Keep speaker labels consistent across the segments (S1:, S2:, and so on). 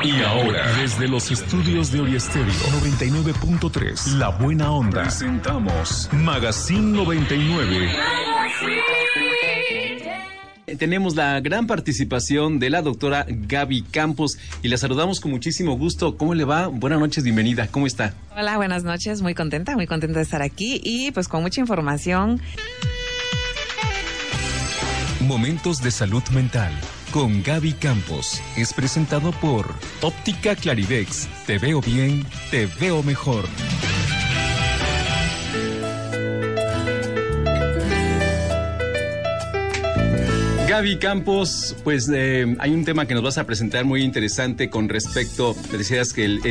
S1: Y ahora, desde los estudios de Oriestéreo 99.3, La Buena Onda, presentamos Magazine 99.
S2: Tenemos la gran participación de la doctora Gaby Campos y la saludamos con muchísimo gusto. ¿Cómo le va? Buenas noches, bienvenida. ¿Cómo está?
S3: Hola, buenas noches. Muy contenta de estar aquí y pues con mucha información.
S1: Momentos de salud mental con Gaby Campos. Es presentado por Óptica Claridex. Te veo bien, te veo mejor.
S2: Gaby Campos, pues hay un tema que nos vas a presentar muy interesante con respecto, me decías que el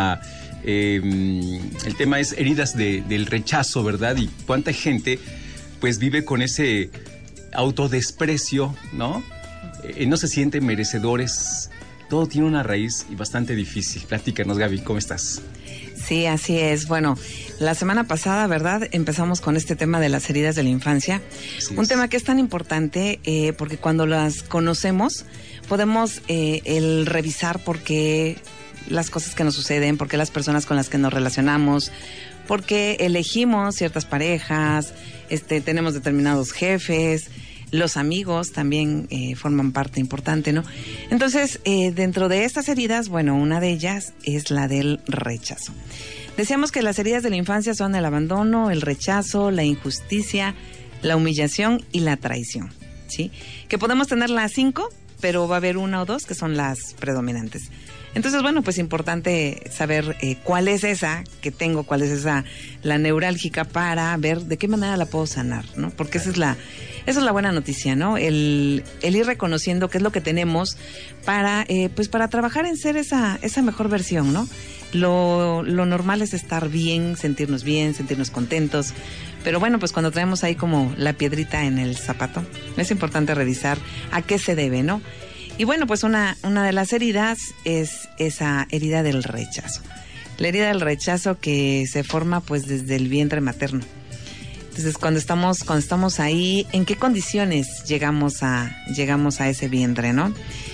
S2: tema es heridas del rechazo, ¿verdad? Y cuánta gente pues vive con ese autodesprecio, ¿no? No se sienten merecedores. Todo tiene una raíz y bastante difícil. Platícanos, Gaby, ¿cómo estás?
S3: Sí, así es. Bueno, la semana pasada, ¿verdad? Empezamos con este tema de las heridas de la infancia. Un tema que es tan importante porque cuando las conocemos podemos el revisar por qué las cosas que nos suceden, por qué las personas con las que nos relacionamos, por qué elegimos ciertas parejas, tenemos determinados jefes. Los amigos también forman parte importante, ¿no? Entonces, dentro de estas heridas, bueno, una de ellas es la del rechazo. Decíamos que las heridas de la infancia son el abandono, el rechazo, la injusticia, la humillación y la traición, ¿sí? Que podemos tener las 5, pero va a haber 1 o 2 que son las predominantes. Entonces, bueno, pues importante saber cuál es esa que tengo, cuál es esa la neurálgica para ver de qué manera la puedo sanar, ¿no? Porque esa es la buena noticia, ¿no? El ir reconociendo qué es lo que tenemos para trabajar en ser esa mejor versión, ¿no? Lo normal es estar bien, sentirnos contentos. Pero bueno, pues cuando traemos ahí como la piedrita en el zapato, es importante revisar a qué se debe, ¿no? Y bueno, pues una de las heridas es esa herida del rechazo. La herida del rechazo que se forma pues desde el vientre materno. Entonces, cuando estamos ahí, ¿en qué condiciones llegamos a ese vientre, no?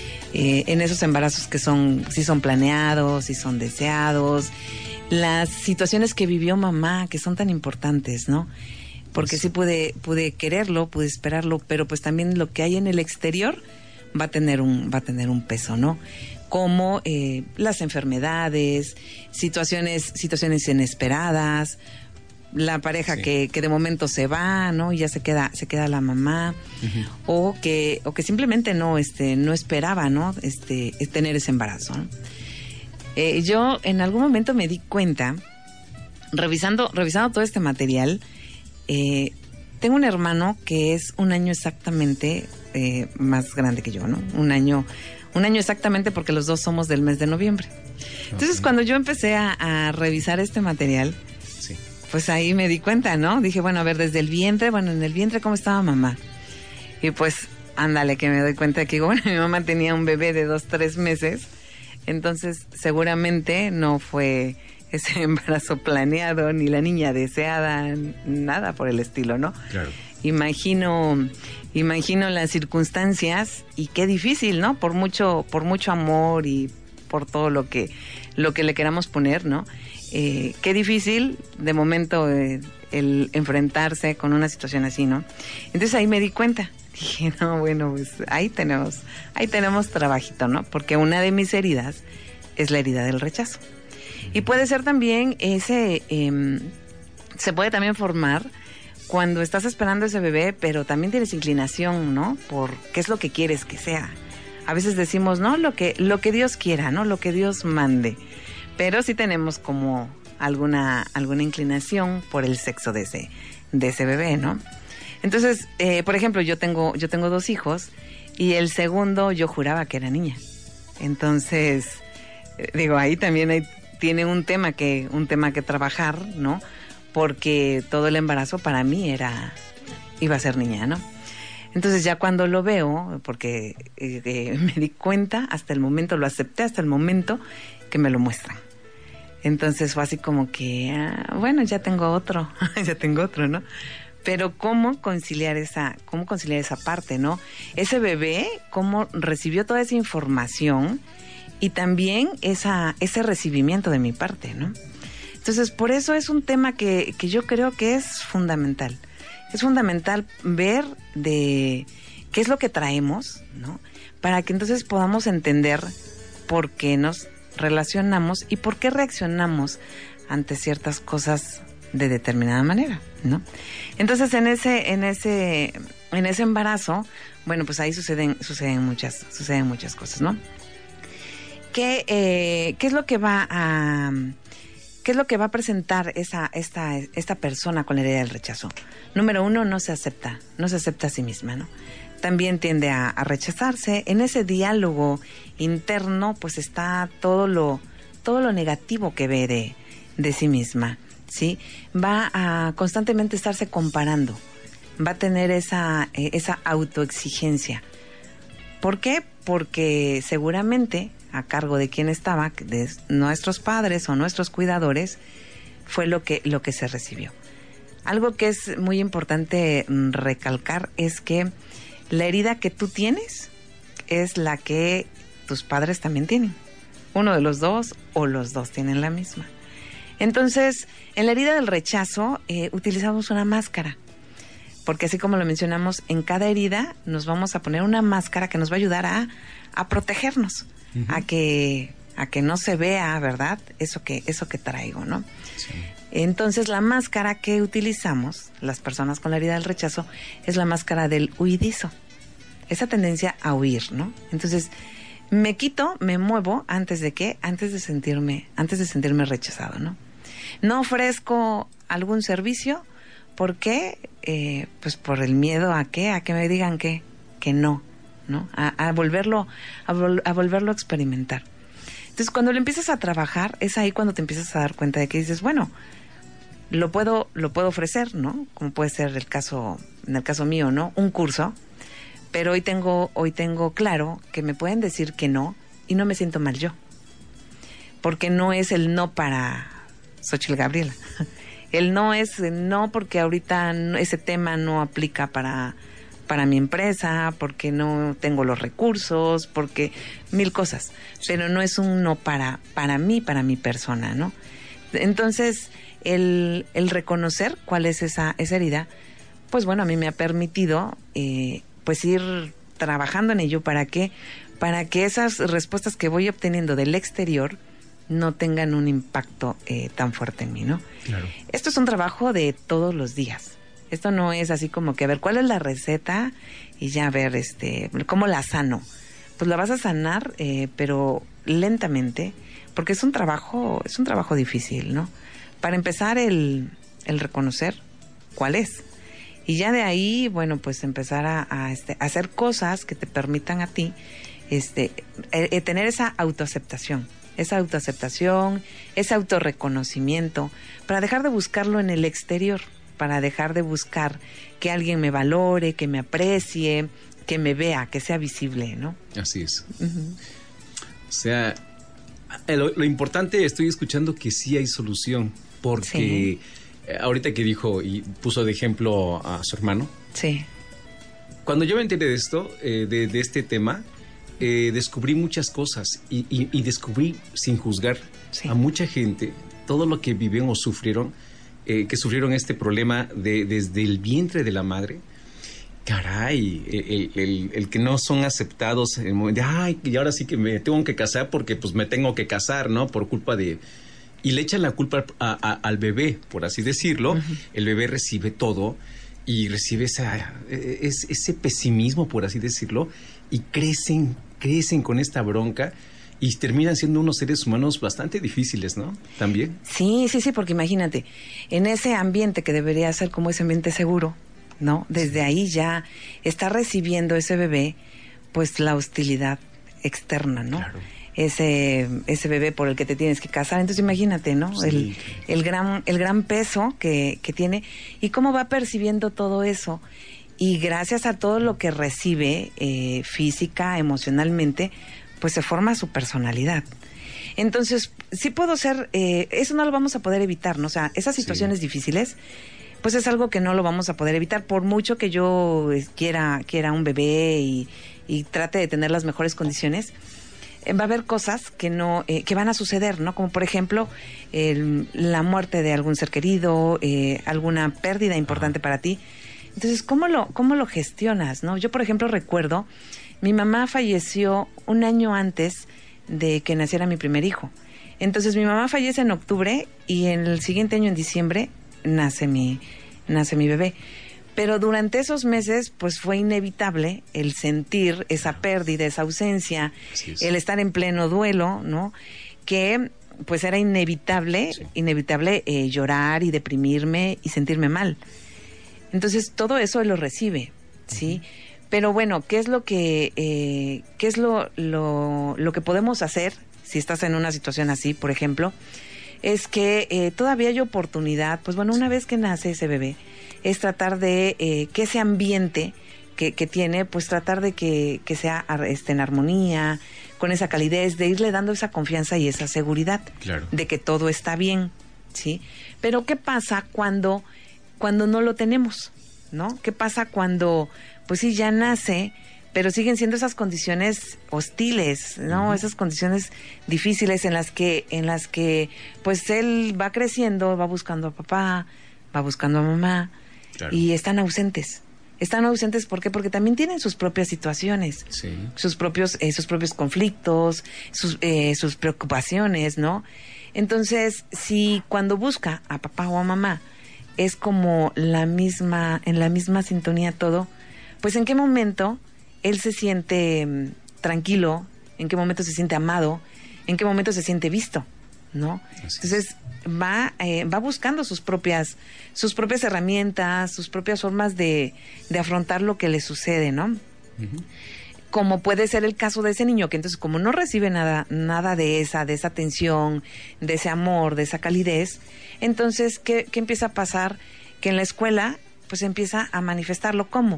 S3: En esos embarazos que si son planeados, si son deseados, las situaciones que vivió mamá, que son tan importantes, ¿no? Porque sí pude quererlo, pude esperarlo, pero pues también lo que hay en el exterior va a tener un peso, ¿no? Como las enfermedades, situaciones inesperadas, la pareja sí, que de momento se va, ¿no? Y ya se queda la mamá, uh-huh. o que simplemente no esperaba, ¿no? Tener ese embarazo, ¿no? Yo en algún momento me di cuenta, revisando todo este material, tengo un hermano que es 1 año exactamente más grande que yo, ¿no? Un año exactamente porque los dos somos del mes de noviembre. Entonces, okay, cuando yo empecé a revisar este material, sí, pues ahí me di cuenta, ¿no? Dije, bueno, a ver, desde el vientre, en el vientre, ¿cómo estaba mamá? Y pues, ándale, que me doy cuenta que, bueno, mi mamá tenía un bebé de 2-3 meses, entonces seguramente no fue ese embarazo planeado, ni la niña deseada, nada por el estilo, ¿no? Claro. Imagino las circunstancias y qué difícil, ¿no? Por mucho amor y por todo lo que le queramos poner, ¿no? Qué difícil de momento el enfrentarse con una situación así, ¿no? Entonces ahí me di cuenta. Dije, no, bueno, pues ahí tenemos trabajito, ¿no? Porque una de mis heridas es la herida del rechazo. Y puede ser también se puede también formar cuando estás esperando ese bebé, pero también tienes inclinación, ¿no? Por qué es lo que quieres que sea. A veces decimos, no, lo que Dios quiera, ¿no? Lo que Dios mande. Pero sí tenemos como alguna inclinación por el sexo de ese bebé, ¿no? Entonces, por ejemplo, yo tengo 2 hijos y el segundo yo juraba que era niña. Entonces, ahí también tiene un tema que trabajar, ¿no? Porque todo el embarazo para mí iba a ser niña, ¿no? Entonces ya cuando lo veo, porque me di cuenta hasta el momento, lo acepté hasta el momento que me lo muestran. Entonces fue así como que, bueno, ya tengo otro, ¿no? Pero ¿cómo conciliar esa parte, no? Ese bebé, ¿cómo recibió toda esa información y también ese recibimiento de mi parte, ¿no? Entonces, por eso es un tema que yo creo que es fundamental. Es fundamental ver de qué es lo que traemos, ¿no? Para que entonces podamos entender por qué nos relacionamos y por qué reaccionamos ante ciertas cosas de determinada manera, ¿no? Entonces, en ese embarazo, bueno, pues ahí suceden muchas cosas, ¿no? ¿Qué es lo que va a presentar esta persona con la herida del rechazo? Número 1, no se acepta a sí misma, ¿no? También tiende a rechazarse. En ese diálogo interno, pues está todo lo negativo que ve de sí misma, ¿sí? Va a constantemente estarse comparando, va a tener esa autoexigencia. ¿Por qué? Porque seguramente a cargo de quien estaba, de nuestros padres o nuestros cuidadores, fue lo que se recibió. Algo que es muy importante recalcar es que la herida que tú tienes es la que tus padres también tienen. Uno de los dos o los dos tienen la misma. Entonces, en la herida del rechazo utilizamos una máscara, porque así como lo mencionamos, en cada herida nos vamos a poner una máscara que nos va a ayudar a protegernos, uh-huh, a que no se vea, ¿verdad? Eso que traigo, ¿no? Sí. Entonces, la máscara que utilizamos, las personas con la herida del rechazo, es la máscara del huidizo. Esa tendencia a huir, ¿no? Entonces, me quito, me muevo antes de sentirme rechazado, ¿no? No ofrezco algún servicio. ¿Por qué? Pues por el miedo a que me digan que no, ¿no? A volverlo a experimentar. Entonces, cuando lo empiezas a trabajar, es ahí cuando te empiezas a dar cuenta de que dices, bueno, lo puedo ofrecer, ¿no? Como puede ser en el caso mío, ¿no? Un curso, pero hoy tengo claro que me pueden decir que no y no me siento mal yo. Porque no es el no para Xochitl Gabriela. El no es no porque ahorita ese tema no aplica para mi empresa, porque no tengo los recursos, porque 1000 cosas. Pero no es un no para mí, para mi persona, ¿no? Entonces, el reconocer cuál es esa herida, pues bueno, a mí me ha permitido pues ir trabajando en ello para que esas respuestas que voy obteniendo del exterior no tengan un impacto tan fuerte en mí, ¿no? Claro. Esto es un trabajo de todos los días. Esto no es así como que a ver cuál es la receta y ya a ver cómo la sano. Pues la vas a sanar, pero lentamente, porque es un trabajo difícil, ¿no? Para empezar, el reconocer cuál es. Y ya de ahí, bueno, pues empezar a hacer cosas que te permitan a ti tener esa autoaceptación, ese autorreconocimiento, para dejar de buscarlo en el exterior, para dejar de buscar que alguien me valore, que me aprecie, que me vea, que sea visible, ¿no?
S2: Así es. Uh-huh. O sea, lo importante, estoy escuchando que sí hay solución, porque sí. Ahorita que dijo y puso de ejemplo a su hermano.
S3: Sí.
S2: Cuando yo me enteré de esto, de este tema, descubrí muchas cosas y descubrí, sin juzgar, sí, a mucha gente, todo lo que vivieron o sufrieron, que sufrieron este problema desde el vientre de la madre. Caray, el que no son aceptados en el momento de, ay, y ahora sí que me tengo que casar porque pues me tengo que casar, ¿no? Por culpa de... Y le echan la culpa al bebé, por así decirlo. Uh-huh. El bebé recibe todo y recibe ese pesimismo, por así decirlo, y crecen con esta bronca y terminan siendo unos seres humanos bastante difíciles, ¿no? También.
S3: Sí, porque imagínate, en ese ambiente que debería ser como ese ambiente seguro, ¿no? Desde ahí ya está recibiendo ese bebé, pues la hostilidad externa, ¿no? Claro. Ese bebé por el que te tienes que casar. Entonces imagínate, ¿no? Sí. El gran peso que tiene y cómo va percibiendo todo eso. Y gracias a todo lo que recibe física, emocionalmente, pues se forma su personalidad. Entonces, sí puedo ser, eso no lo vamos a poder evitar, ¿no? O sea, esas situaciones difíciles, pues es algo que no lo vamos a poder evitar, por mucho que yo quiera un bebé y trate de tener las mejores condiciones. va a haber cosas que no que van a suceder, ¿no? Como por ejemplo la muerte de algún ser querido, alguna pérdida importante para ti. Entonces, ¿cómo lo gestionas, no? Yo, por ejemplo, recuerdo, mi mamá falleció un año antes de que naciera mi primer hijo. Entonces, mi mamá fallece en octubre y en el siguiente año, en diciembre, nace mi bebé. Pero durante esos meses, pues fue inevitable el sentir esa pérdida, esa ausencia, el estar en pleno duelo, ¿no? Que pues era inevitable llorar y deprimirme y sentirme mal. Entonces todo eso él lo recibe, ¿sí? Pero bueno, ¿qué es lo que lo que podemos hacer si estás en una situación así, por ejemplo? Es que todavía hay oportunidad, pues bueno, una vez que nace ese bebé, es tratar de que ese ambiente que tiene, pues tratar de que sea en armonía, con esa calidez, de irle dando esa confianza y esa seguridad de que todo está bien, ¿sí? Pero ¿qué pasa cuando no lo tenemos, ¿no? ¿Qué pasa cuando, pues sí, ya nace, pero siguen siendo esas condiciones hostiles, ¿no? Uh-huh. Esas condiciones difíciles en las que pues él va creciendo, va buscando a papá, va buscando a mamá, y están ausentes. Están ausentes, ¿por qué? Porque también tienen sus propias situaciones, sus propios conflictos, sus preocupaciones, ¿no? Entonces, si cuando busca a papá o a mamá es como en la misma sintonía todo, pues ¿en qué momento él se siente tranquilo? ¿En qué momento se siente amado? ¿En qué momento se siente visto? ¿No? Entonces va buscando sus propias herramientas, sus propias formas de afrontar lo que le sucede, ¿no? Uh-huh. Como puede ser el caso de ese niño, que entonces como no recibe nada de esa atención, de ese amor, de esa calidez, entonces ¿qué empieza a pasar? Que en la escuela pues empieza a manifestarlo. ¿Cómo?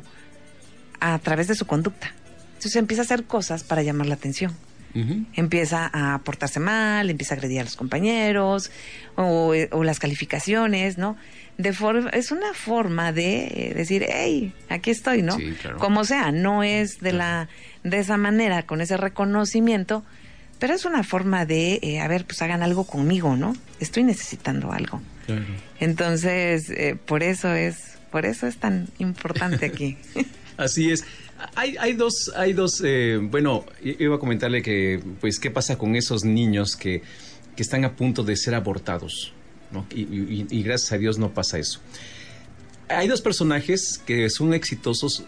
S3: A través de su conducta. Entonces empieza a hacer cosas para llamar la atención. Uh-huh. Empieza a portarse mal, empieza a agredir a los compañeros o las calificaciones, ¿no? Es una forma de decir, hey, aquí estoy, ¿no? Sí, claro. Como sea, no es de esa manera, con ese reconocimiento, pero es una forma de, pues hagan algo conmigo, ¿no? Estoy necesitando algo. Claro. Entonces, por eso es tan importante aquí.
S2: Así es. Hay dos, bueno, iba a comentarle que, pues, ¿qué pasa con esos niños que están a punto de ser abortados, ¿no? Y gracias a Dios no pasa eso. Hay dos personajes que son exitosos,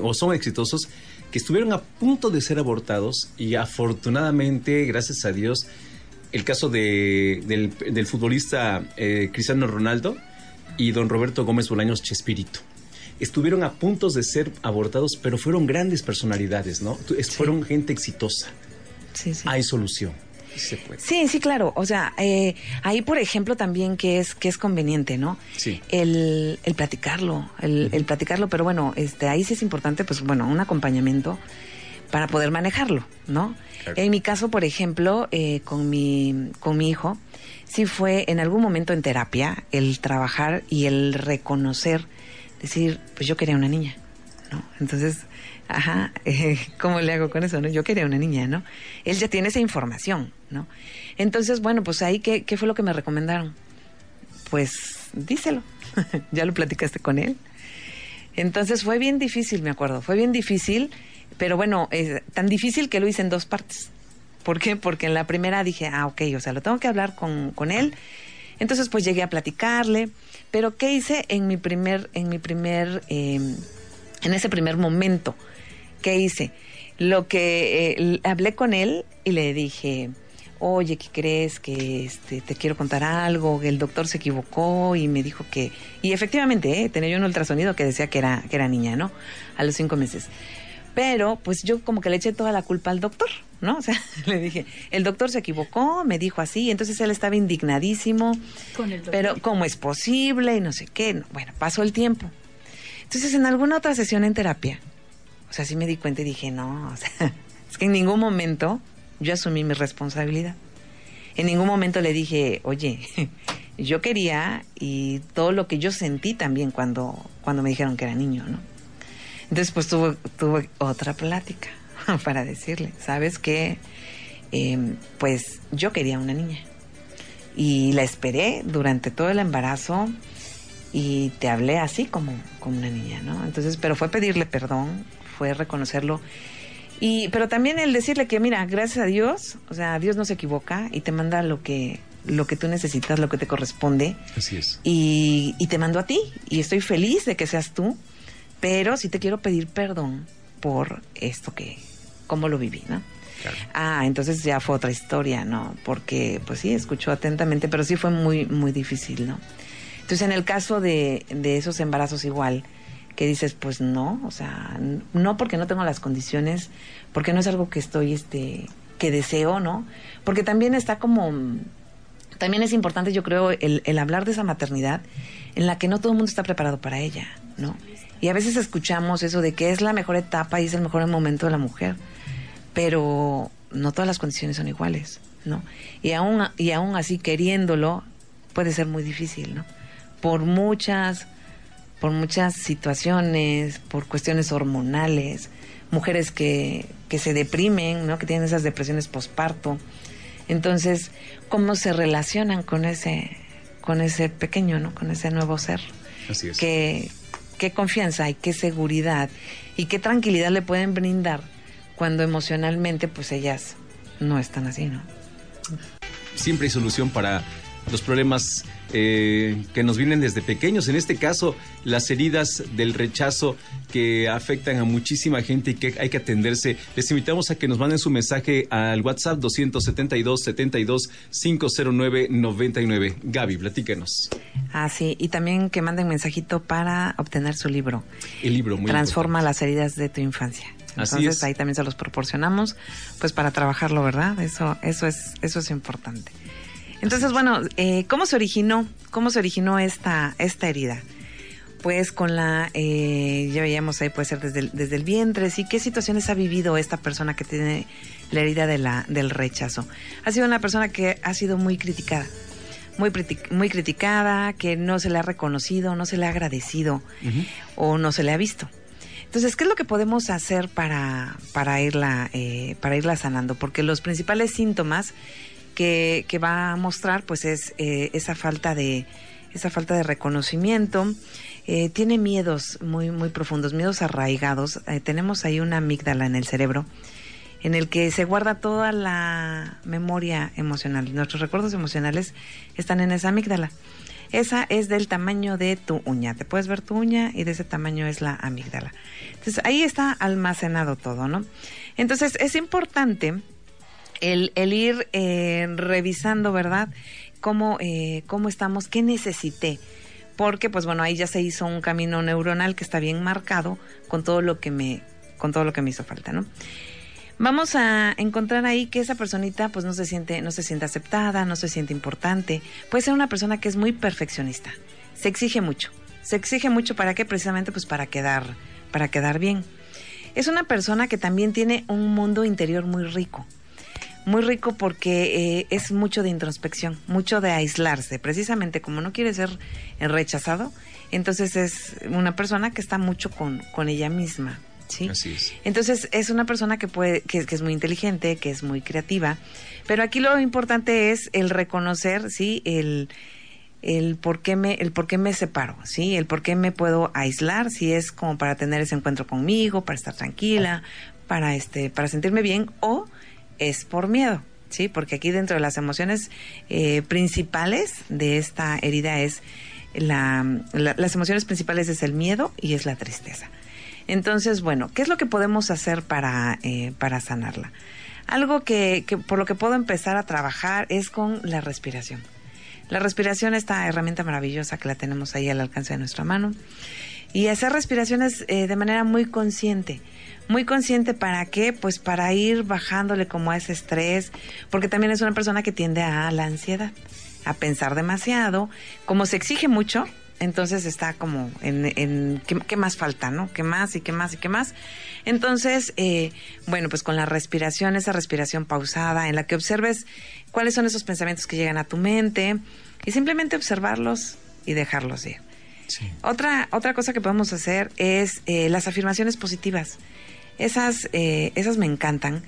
S2: que estuvieron a punto de ser abortados y afortunadamente, gracias a Dios, el caso del futbolista Cristiano Ronaldo y don Roberto Gómez Bolaños Chespirito. Estuvieron a punto de ser abortados, pero fueron grandes personalidades, ¿no? Fueron gente exitosa. Sí. Hay solución. Se puede.
S3: Sí, claro. O sea, ahí, por ejemplo, también que es conveniente, ¿no? Sí. El platicarlo, el platicarlo, pero bueno, ahí sí es importante, pues bueno, un acompañamiento para poder manejarlo, ¿no? Claro. En mi caso, por ejemplo, con mi hijo, sí fue en algún momento en terapia el trabajar y el reconocer, decir, pues yo quería una niña, ¿no? Entonces, ¿cómo le hago con eso, no? Yo quería una niña, ¿no? Él ya tiene esa información, ¿no? Entonces, bueno, pues ahí, ¿qué fue lo que me recomendaron? Pues, díselo. ¿Ya lo platicaste con él? Entonces, fue bien difícil, me acuerdo. Fue bien difícil, pero bueno, tan difícil que lo hice en dos partes. ¿Por qué? Porque en la primera dije, ok, o sea, lo tengo que hablar con él. Entonces, pues llegué a platicarle. Pero ¿qué hice en ese primer momento? ¿Qué hice? Hablé con él y le dije, oye, ¿qué crees? Que te quiero contar algo, el doctor se equivocó y me dijo que... Y efectivamente, tenía yo un ultrasonido que decía que era niña, ¿no? A los 5 meses. Pero, pues yo como que le eché toda la culpa al doctor, ¿no? O sea, le dije, el doctor se equivocó, me dijo así, entonces él estaba indignadísimo. Con el doctor. Pero, ¿cómo es posible? Y no sé qué. Bueno, pasó el tiempo. Entonces, en alguna otra sesión en terapia, o sea, sí me di cuenta y dije, no, o sea, es que en ningún momento yo asumí mi responsabilidad. En ningún momento le dije, oye, yo quería, y todo lo que yo sentí también cuando me dijeron que era niño, ¿no? Entonces, pues tuve otra plática para decirle, ¿sabes qué? pues yo quería una niña. Y la esperé durante todo el embarazo y te hablé así como una niña, ¿no? Entonces, pero fue pedirle perdón, fue reconocerlo. Pero también el decirle que, mira, gracias a Dios, o sea, Dios no se equivoca y te manda lo que tú necesitas, lo que te corresponde.
S2: Así es.
S3: Y te mando a ti, y estoy feliz de que seas tú, pero sí te quiero pedir perdón por esto cómo lo viví, ¿no? Claro. Entonces ya fue otra historia, ¿no? Porque, pues sí, escuchó atentamente, pero sí fue muy, muy difícil, ¿no? Entonces, en el caso de esos embarazos igual, que dices, pues no, o sea, no porque no tengo las condiciones, porque no es algo que estoy, que deseo, ¿no? Porque también está también es importante, yo creo, el hablar de esa maternidad en la que no todo el mundo está preparado para ella, ¿no? Y a veces escuchamos eso de que es la mejor etapa y es el mejor momento de la mujer, pero no todas las condiciones son iguales, ¿no? Y aún así, queriéndolo, puede ser muy difícil, ¿no? Por muchas situaciones, por cuestiones hormonales, mujeres que se deprimen, ¿no? Que tienen esas depresiones posparto. Entonces, ¿cómo se relacionan con ese pequeño, ¿no? Con ese nuevo ser?
S2: Así es.
S3: Qué confianza y qué seguridad y qué tranquilidad le pueden brindar cuando emocionalmente, pues ellas no están así, ¿no?
S2: Siempre hay solución para los problemas que nos vienen desde pequeños. En este caso, las heridas del rechazo que afectan a muchísima gente y que hay que atenderse. Les invitamos a que nos manden su mensaje al WhatsApp 272-509-99. Gaby, platícanos.
S3: Sí, y también que manden mensajito para obtener su libro.
S2: El libro, muy
S3: Transforma
S2: importante.
S3: las heridas de tu infancia.
S2: Así
S3: Entonces,
S2: es.
S3: ahí también se los proporcionamos, pues para trabajarlo, ¿verdad? Eso es importante. Entonces, bueno, ¿cómo se originó esta herida? Pues con ya veíamos ahí, puede ser desde el vientre, ¿sí? ¿Qué situaciones ha vivido esta persona que tiene la herida del rechazo? Ha sido una persona que ha sido muy criticada, muy criticada, que no se le ha reconocido, no se le ha agradecido, o no se le ha visto. Entonces, ¿qué es lo que podemos hacer para irla sanando? Porque los principales síntomas que va a mostrar, pues es esa falta de reconocimiento. Tiene miedos muy muy profundos, miedos arraigados. Tenemos ahí una amígdala en el cerebro en el que se guarda toda la memoria emocional. Nuestros recuerdos emocionales están en esa amígdala. Esa es del tamaño de tu uña. Te puedes ver tu uña y de ese tamaño es la amígdala. Entonces ahí está almacenado todo, ¿no? Entonces es importante el ir revisando, ¿verdad? Cómo estamos, qué necesité. Porque, pues bueno, ahí ya se hizo un camino neuronal que está bien marcado con todo lo que me hizo falta, ¿no? Vamos a encontrar ahí que esa personita pues no se siente aceptada, no se siente importante. Puede ser una persona que es muy perfeccionista. Se exige mucho. ¿Para qué? Precisamente pues para quedar bien. Es una persona que también tiene un mundo interior muy rico. Muy rico porque es mucho de introspección, mucho de aislarse. Precisamente como no quiere ser rechazado, entonces es una persona que está mucho con ella misma, ¿sí?
S2: Así es.
S3: Entonces es una persona que es muy inteligente, que es muy creativa, pero aquí lo importante es el reconocer, ¿sí? El por qué me separo, ¿sí? El por qué me puedo aislar, si es como para tener ese encuentro conmigo, para estar tranquila, para sentirme bien, o es por miedo, ¿sí? Porque aquí dentro de las emociones principales de esta herida es las emociones principales es el miedo y es la tristeza. Entonces, bueno, ¿qué es lo que podemos hacer para sanarla? Algo que por lo que puedo empezar a trabajar es con la respiración. La respiración, esta herramienta maravillosa que la tenemos ahí al alcance de nuestra mano. Y hacer respiraciones de manera muy consciente. Muy consciente, ¿para qué? Pues para ir bajándole como a ese estrés, porque también es una persona que tiende a la ansiedad, a pensar demasiado. Como se exige mucho, entonces está como en ¿qué más falta, no? ¿Qué más y qué más y qué más? Entonces, bueno, pues con la respiración, esa respiración pausada, en la que observes cuáles son esos pensamientos que llegan a tu mente y simplemente observarlos y dejarlos ir. Sí. Otra cosa que podemos hacer es las afirmaciones positivas. Esas me encantan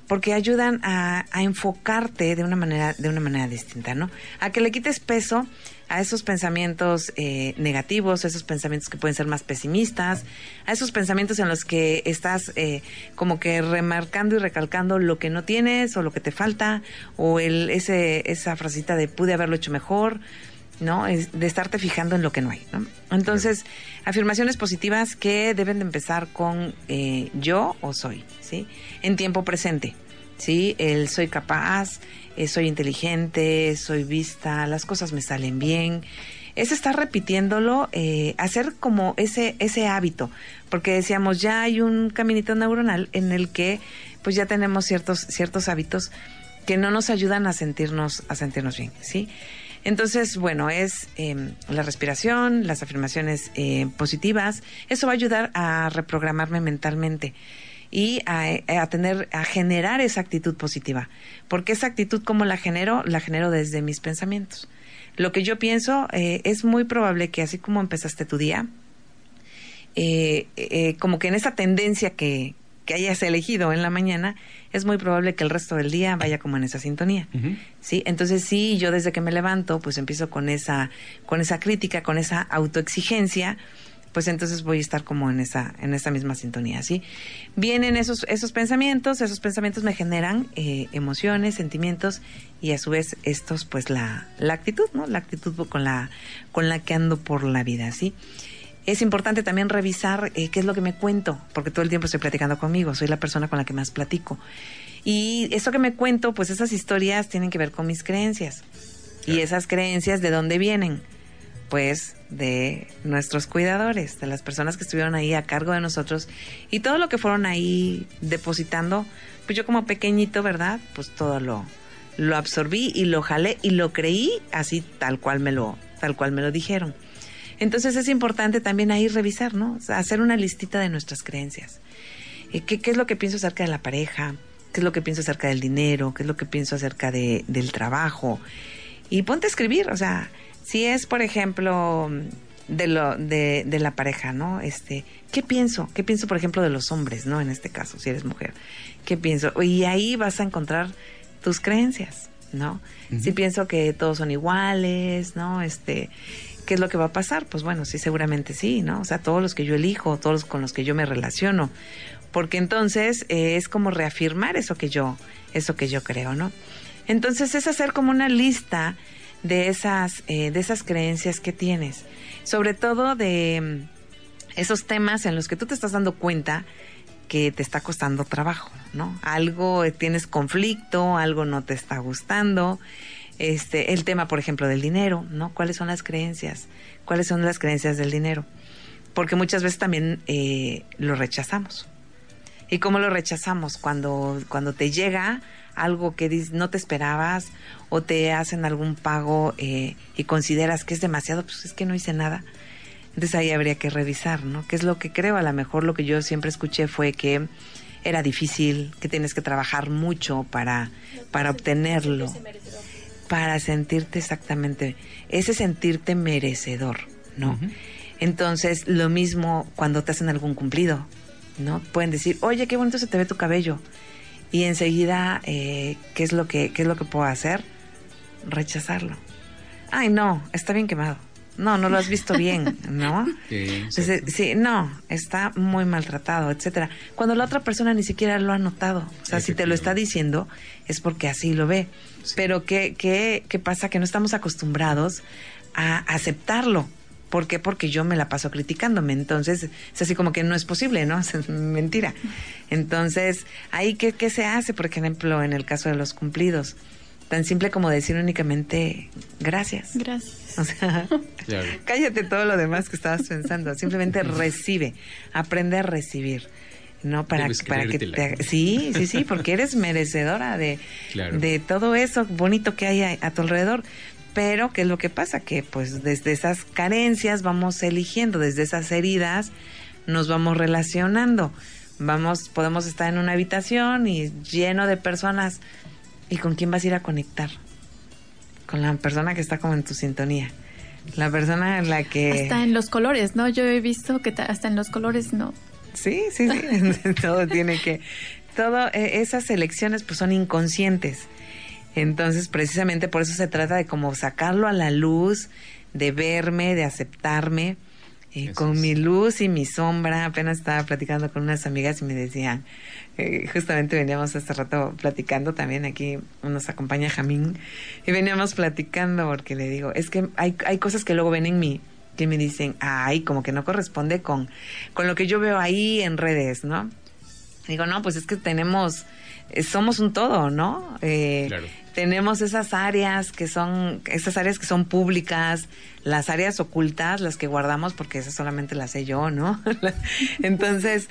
S3: porque ayudan a enfocarte de una manera distinta, ¿no? A que le quites peso a esos pensamientos negativos, a esos pensamientos que pueden ser más pesimistas, a esos pensamientos en los que estás como que remarcando y recalcando lo que no tienes o lo que te falta, o esa frasita de pude haberlo hecho mejor, ¿no? De estarte fijando en lo que no hay, ¿no? Entonces, afirmaciones positivas que deben de empezar con yo o soy, ¿sí? En tiempo presente, ¿sí? El soy capaz, soy inteligente, soy vista, las cosas me salen bien. Es estar repitiéndolo, hacer como ese hábito, porque decíamos, ya hay un caminito neuronal en el que pues ya tenemos ciertos hábitos que no nos ayudan a sentirnos bien, ¿sí? Entonces, bueno, es la respiración, las afirmaciones positivas. Eso va a ayudar a reprogramarme mentalmente y a generar esa actitud positiva. Porque esa actitud, ¿cómo la genero? La genero desde mis pensamientos. Lo que yo pienso, es muy probable que así como empezaste tu día, como que en esa tendencia que hayas elegido en la mañana, es muy probable que el resto del día vaya como en esa sintonía, uh-huh. ¿Sí? Entonces, sí, yo desde que me levanto, pues empiezo con esa crítica, con esa autoexigencia, pues entonces voy a estar como en esa misma sintonía, ¿sí? Vienen esos pensamientos me generan emociones, sentimientos, y a su vez estos, pues la actitud, ¿no? La actitud con la que ando por la vida, ¿sí? Es importante también revisar qué es lo que me cuento, porque todo el tiempo estoy platicando conmigo, soy la persona con la que más platico. Y eso que me cuento, pues esas historias tienen que ver con mis creencias. Claro. Y esas creencias, ¿de dónde vienen? Pues de nuestros cuidadores, de las personas que estuvieron ahí a cargo de nosotros, y todo lo que fueron ahí depositando, pues yo como pequeñito, ¿verdad? Pues todo lo absorbí y lo jalé y lo creí así tal cual me lo dijeron. Entonces es importante también ahí revisar, ¿no? O sea, hacer una listita de nuestras creencias. ¿Qué es lo que pienso acerca de la pareja? ¿Qué es lo que pienso acerca del dinero? ¿Qué es lo que pienso acerca del trabajo? Y ponte a escribir, o sea, si es, por ejemplo, de la pareja, ¿no? ¿Qué pienso? ¿Qué pienso, por ejemplo, de los hombres, ¿no? En este caso, si eres mujer. ¿Qué pienso? Y ahí vas a encontrar tus creencias, ¿no? Uh-huh. Si pienso que todos son iguales, ¿no? ¿Qué es lo que va a pasar? Pues bueno, sí, seguramente sí, ¿no? O sea, todos los que yo elijo, todos los con los que yo me relaciono, porque entonces es como reafirmar eso que yo creo, ¿no? Entonces es hacer como una lista de esas creencias que tienes, sobre todo de esos temas en los que tú te estás dando cuenta que te está costando trabajo, ¿no? Algo tienes conflicto, algo no te está gustando. El tema, por ejemplo, del dinero, ¿no? ¿Cuáles son las creencias? ¿Cuáles son las creencias del dinero? Porque muchas veces también lo rechazamos. ¿Y cómo lo rechazamos? Cuando te llega algo que no te esperabas, o te hacen algún pago y consideras que es demasiado, pues es que no hice nada. Entonces ahí habría que revisar, ¿no? ¿Qué es lo que creo? A lo mejor lo que yo siempre escuché fue que era difícil, que tienes que trabajar mucho para obtenerlo. Para sentirte exactamente, ese sentirte merecedor, ¿no? Uh-huh. Entonces, lo mismo cuando te hacen algún cumplido, ¿no? Pueden decir, oye, qué bonito se te ve tu cabello. Y enseguida, ¿qué es lo que puedo hacer? Rechazarlo. Ay, no, está bien quemado. No lo has visto bien, ¿no? Entonces, sí, no, está muy maltratado, etcétera. Cuando la otra persona ni siquiera lo ha notado. O sea, si te lo está diciendo, es porque así lo ve. Sí. Pero ¿qué pasa? Que no estamos acostumbrados a aceptarlo. ¿Por qué? Porque yo me la paso criticándome. Entonces, es así como que no es posible, ¿no? Es mentira. Entonces, ahí, ¿qué se hace? Por ejemplo, en el caso de los cumplidos. Tan simple como decir únicamente gracias.
S4: Gracias.
S3: O sea, claro. Cállate todo lo demás que estabas pensando. Simplemente recibe. Aprende a recibir. ¿No? Para que te... Sí, porque eres merecedora de todo eso bonito que hay a tu alrededor. Pero, ¿qué es lo que pasa? Que pues desde esas carencias vamos eligiendo, desde esas heridas nos vamos relacionando. Podemos estar en una habitación y lleno de personas. ¿Y con quién vas a ir a conectar? Con la persona que está como en tu sintonía. La persona en la que...
S4: Hasta en los colores, ¿no? Yo he visto que hasta en los colores, ¿no?
S3: Sí. Todo tiene esas elecciones pues son inconscientes. Entonces, precisamente por eso se trata de como sacarlo a la luz, de verme, de aceptarme, con mi luz y mi sombra. Apenas estaba platicando con unas amigas y me decían, justamente veníamos hace rato platicando también, aquí nos acompaña Jamín, y veníamos platicando porque le digo, es que hay cosas que luego ven en mí, que me dicen, ay, como que no corresponde con lo que yo veo ahí en redes, ¿no? Digo, no, pues es que somos un todo, ¿no?
S2: Claro.
S3: Tenemos esas áreas que son públicas, las áreas ocultas, las que guardamos porque esas solamente las sé yo, ¿no? Entonces,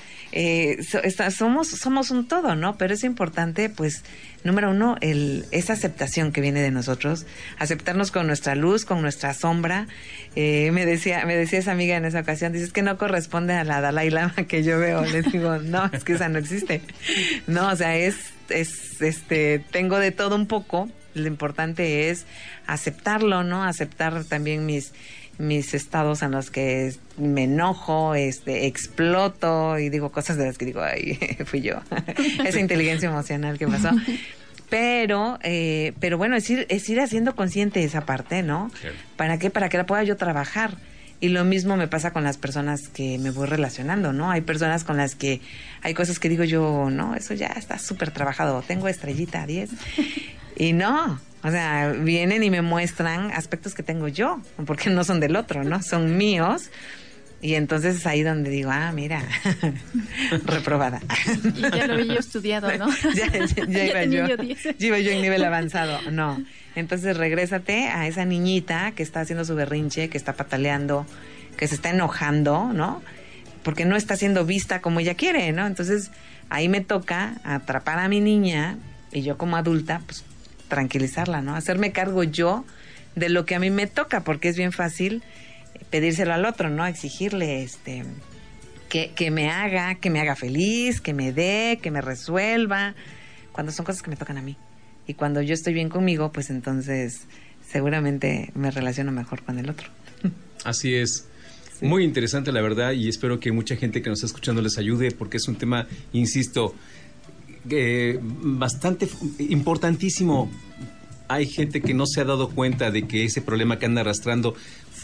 S3: somos un todo, ¿no? Pero es importante, pues, número uno, esa aceptación que viene de nosotros, aceptarnos con nuestra luz, con nuestra sombra. Me decía esa amiga en esa ocasión, dice, es que no corresponde a la Dalai Lama que yo veo. Les digo, no, es que esa no existe. No, o sea, tengo de todo un poco. Lo importante es aceptarlo, ¿no? Aceptar también mis estados en los que me enojo, exploto y digo cosas de las que digo, ay, fui yo. Esa inteligencia emocional que pasó. Pero bueno, es ir haciendo consciente esa parte, ¿no? Claro. ¿Para qué? Para que la pueda yo trabajar. Y lo mismo me pasa con las personas que me voy relacionando, ¿no? Hay personas con las que hay cosas que digo yo, no, eso ya está súper trabajado, tengo estrellita 10. Y no, o sea, vienen y me muestran aspectos que tengo yo, porque no son del otro, ¿no? Son míos. Y entonces es ahí donde digo, mira, reprobada.
S4: Y ya lo había yo estudiado, ¿no?
S3: ya iba yo en nivel avanzado, no. Entonces regrésate a esa niñita que está haciendo su berrinche, que está pataleando, que se está enojando, ¿no? Porque no está siendo vista como ella quiere, ¿no? Entonces ahí me toca atrapar a mi niña y yo como adulta, pues tranquilizarla, ¿no? Hacerme cargo yo de lo que a mí me toca, porque es bien fácil pedírselo al otro, ¿no? Exigirle que me haga feliz, que me dé, que me resuelva, cuando son cosas que me tocan a mí. Y cuando yo estoy bien conmigo, pues entonces seguramente me relaciono mejor con el otro.
S2: Así es. Sí. Muy interesante, la verdad, y espero que mucha gente que nos está escuchando les ayude, porque es un tema, insisto, bastante importantísimo. Hay gente que no se ha dado cuenta de que ese problema que anda arrastrando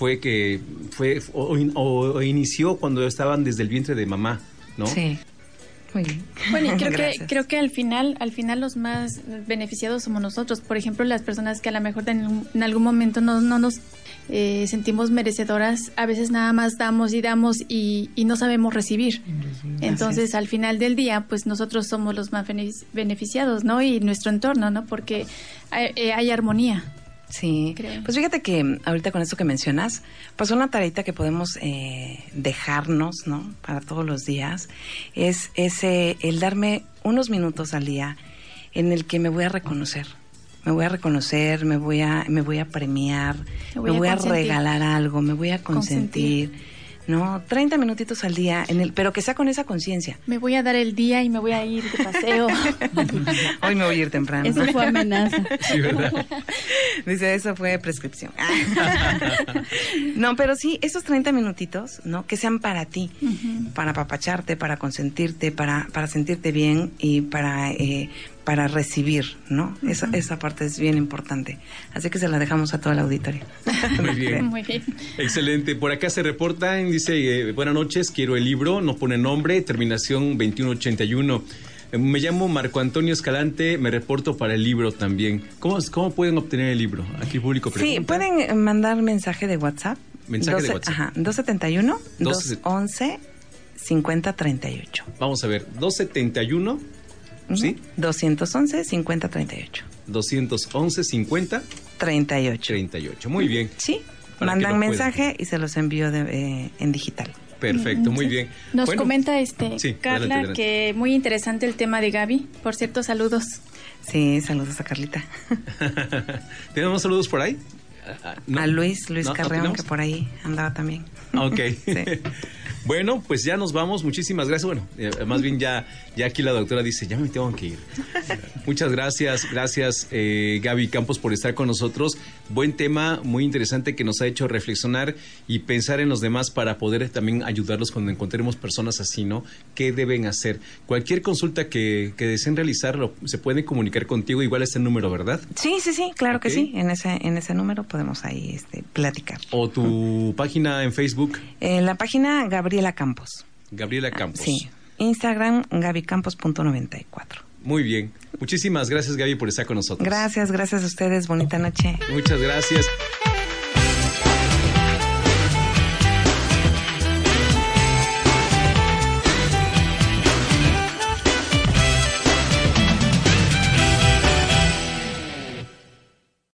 S2: inició cuando estaban desde el vientre de mamá, ¿no?
S3: Sí. Muy bien.
S4: Bueno, y creo que al final los más beneficiados somos nosotros. Por ejemplo, las personas que a lo mejor en algún momento no nos sentimos merecedoras, a veces nada más damos y no sabemos recibir. Entonces, al final del día, pues nosotros somos los más beneficiados, ¿no? Y nuestro entorno, ¿no? Porque hay armonía.
S3: Sí, creo. Pues fíjate que ahorita con esto que mencionas, pues una tareita que podemos dejarnos, ¿no? Para todos los días, es el darme unos minutos al día en el que me voy a reconocer. Me voy a reconocer, me voy a premiar, me voy a regalar algo, me voy a consentir. ¿No? 30 minutitos al día, pero que sea con esa conciencia.
S4: Me voy a dar el día y me voy a ir de paseo.
S3: Hoy me voy a ir temprano.
S4: Eso fue amenaza.
S2: Sí, ¿verdad?
S3: Dice, eso fue prescripción. No, pero sí, esos 30 minutitos, ¿no? Que sean para ti, para apapacharte, para consentirte, para sentirte bien y para recibir, ¿no? Esa parte es bien importante. Así que se la dejamos a toda la auditoría.
S2: Muy bien.
S4: Muy bien.
S2: Excelente. Por acá se reportan, dice, buenas noches, quiero el libro, no pone nombre, terminación 2181. Me llamo Marco Antonio Escalante, me reporto para el libro también. ¿Cómo pueden obtener el libro? Aquí el público pregunta.
S3: Sí, pueden mandar mensaje de WhatsApp.
S2: Mensaje de WhatsApp.
S3: Ajá, 271-211-5038.
S2: Vamos a ver, 271... ¿Sí?
S3: 211-5038.
S2: 211-50-38. Muy bien.
S3: Sí, mandan mensaje y se los envío en digital.
S2: Perfecto, muy bien.
S4: Nos comenta Carla,
S2: adelante.
S4: que muy interesante el tema de Gaby. Por cierto, saludos.
S3: Sí, saludos a Carlita.
S2: ¿Tenemos saludos por ahí?
S3: ¿No? A Luis Carreón, que por ahí andaba también.
S2: Ok.
S3: Sí.
S2: Bueno, pues ya nos vamos. Muchísimas gracias. Bueno, más bien ya aquí la doctora dice, ya me tengo que ir. Muchas gracias. Gracias, Gaby Campos, por estar con nosotros. Buen tema, muy interesante, que nos ha hecho reflexionar y pensar en los demás para poder también ayudarlos cuando encontremos personas así, ¿no? ¿Qué deben hacer? Cualquier consulta que deseen realizar, se pueden comunicar contigo. Igual este número, ¿verdad?
S3: Sí, claro que sí. En ese número podemos ahí platicar.
S2: ¿O tu página en Facebook?
S3: La página Gabriela Campos.
S2: Gabriela Campos.
S3: Sí. Instagram, gabycampos.94.
S2: Muy bien. Muchísimas gracias, Gaby, por estar con nosotros.
S3: Gracias a ustedes. Bonita noche.
S2: Muchas gracias.